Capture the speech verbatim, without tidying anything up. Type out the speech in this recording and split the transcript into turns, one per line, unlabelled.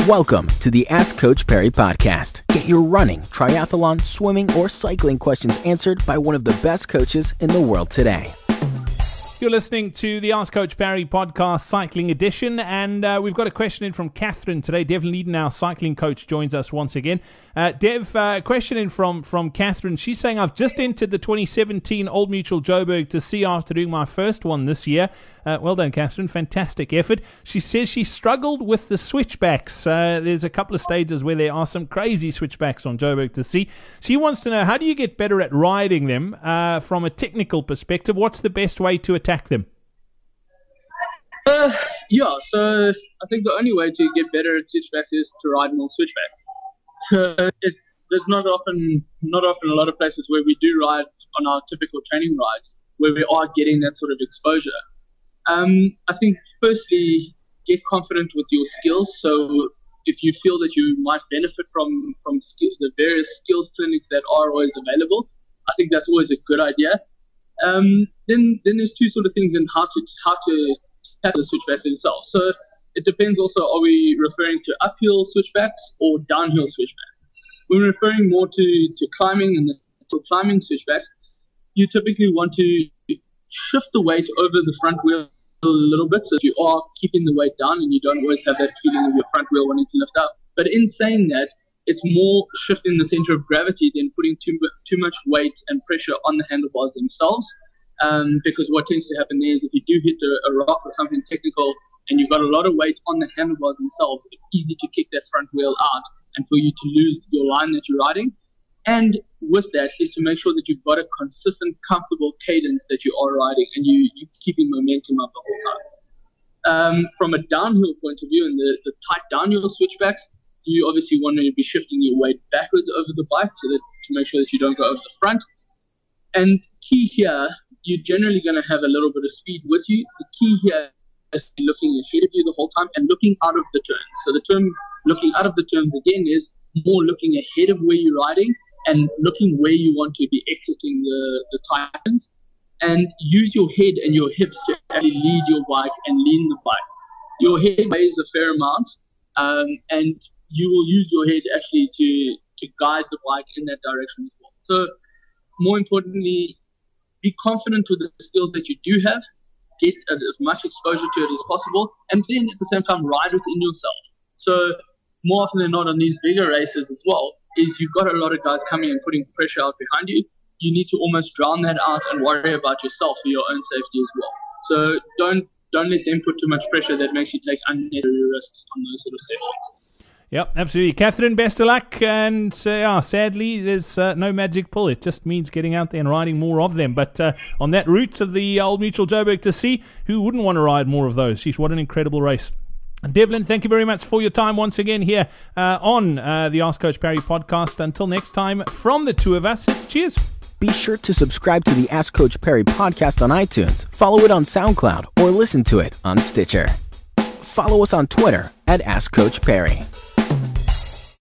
Welcome to the Ask Coach Perry podcast. Get your running, triathlon, swimming, or cycling questions answered by one of the best coaches in the world today.
You're listening to the Ask Coach Perry podcast, cycling edition, and uh, we've got a question in from Catherine today. Dev Leeden, our cycling coach, joins us once again. Uh, Dev, uh, question in from, from Catherine. She's saying, I've just entered the twenty seventeen Old Mutual Joburg to sea after doing my first one this year. Uh, well done, Catherine. Fantastic effort. She says she struggled with the switchbacks. Uh, there's a couple of stages where there are some crazy switchbacks on Joburg to sea. She wants to know, how do you get better at riding them uh, from a technical perspective? What's the best way to attack them?
Uh, yeah, so I think the only way to get better at switchbacks is to ride more switchbacks. So it, there's not often, not often a lot of places where we do ride on our typical training rides where we are getting that sort of exposure. Um, I think firstly, get confident with your skills. So if you feel that you might benefit from from skill, the various skills clinics that are always available, I think that's always a good idea. Um, then then there's two sort of things in how to how to tackle the switchbacks themselves. So it depends also, are we referring to uphill switchbacks or downhill switchbacks? When we're referring more to, to climbing and the to climbing switchbacks, you typically want to shift the weight over the front wheel a little bit, so you are keeping the weight down and you don't always have that feeling of your front wheel wanting to lift up. But in saying that, it's more shifting the center of gravity than putting too, too much weight and pressure on the handlebars themselves. Um, because what tends to happen there is if you do hit a, a rock or something technical and you've got a lot of weight on the handlebars themselves, it's easy to kick that front wheel out and for you to lose your line that you're riding. And with that is to make sure that you've got a consistent, comfortable cadence that you are riding and you, you're keeping momentum up the whole time. Um, from a downhill point of view and the, the tight downhill switchbacks, you obviously want to be shifting your weight backwards over the bike so that to make sure that you don't go over the front. And key here, you're generally going to have a little bit of speed with you. The key here is looking ahead of you the whole time and looking out of the turns. So the term looking out of the turns again is more looking ahead of where you're riding and looking where you want to be exiting the, the tires, and use your head and your hips to actually lead your bike and lean the bike. Your head weighs a fair amount, um, and you will use your head actually to, to guide the bike in that direction as well. So more importantly, be confident with the skills that you do have, get as much exposure to it as possible, and then at the same time ride within yourself. So more often than not on these bigger races as well, is you've got a lot of guys coming and putting pressure out behind you. You need to almost drown that out and worry about yourself for your own safety as well. So don't don't let them put too much pressure that makes you take unnecessary risks on those sort of sessions.
Yep, absolutely. Catherine, best of luck. And uh, yeah, sadly, there's uh, no magic pull. It just means getting out there and riding more of them. But uh, on that route of the Old Mutual Joburg to sea, who wouldn't want to ride more of those? Sheesh, what an incredible race. Devlin, thank you very much for your time once again here uh, on uh, the Ask Coach Perry podcast. Until next time, from the two of us, it's cheers.
Be sure to subscribe to the Ask Coach Perry podcast on iTunes, follow it on SoundCloud, or listen to it on Stitcher. Follow us on Twitter at Ask Coach Perry.